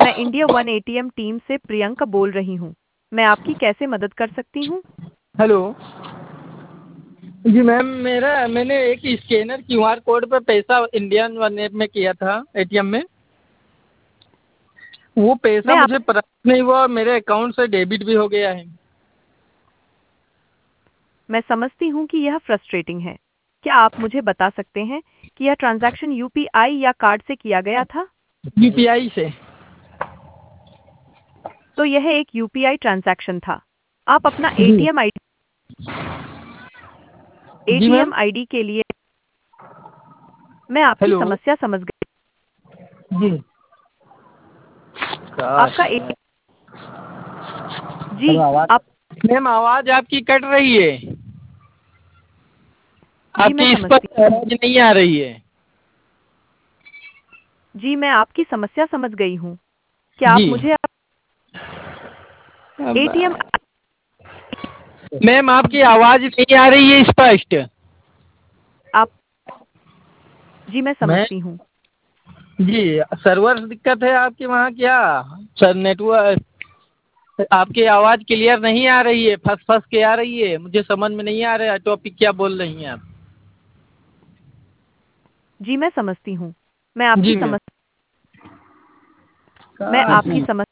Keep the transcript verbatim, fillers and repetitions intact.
मैं India one ATM team से प्रियंका बोल रही हूँ। मैं आपकी कैसे मदद कर सकती हूँ? हेलो। जी मैम, मेरा मैंने एक स्कैनर क्यूआर कोड पर पैसा इंडियन वन ऐप में किया था एटीएम में। वो पैसा मैं आप मुझे प्राप्त नहीं हुआ और मेरे अकाउंट से डेबिट भी हो गया है। मैं समझती हूँ कि यह फ्रस्ट्रेटिंग है। क्या आप मुझे बता सकते हैं कि यह ट्रांजैक्शन यूपीआई या कार्ड से किया गया था? यूपीआई से। तो यह एक यूपीआई ट्रांजैक्शन था। आप अपना जी। एटीएम आईडी जी मैम। एटीएम आईडी के लिए मैं आपकी हेलो। समस्या समझ गई। जी। काश आपका ए यार। जी हेलो, आवाज आप मैम, आवाज आपकी कट रही है। जी मैं आपकी समझती स्पष्ट आवाज नहीं आ रही है। जी मैं आपकी समस्या समझ गई हूँ। क्या जी। आप मुझे अब एटीएम मैम, आपकी आवाज नहीं आ रही है स्पष्ट। आप जी मैं मैं समझती हूँ। जी, सर्वर दिक्कत है आपके वहाँ क्या? सर नेटवर्क, आपकी आवाज़ क्लियर नहीं आ रही है, फंस फंस के आ रही है, मुझे समझ में नहीं आ रहा है टॉपिक क्या बोल रही हैं आप। जी मैं समझती हूँ। मैं आपकी जी मैम। समस्या मैं काश आपकी समस्या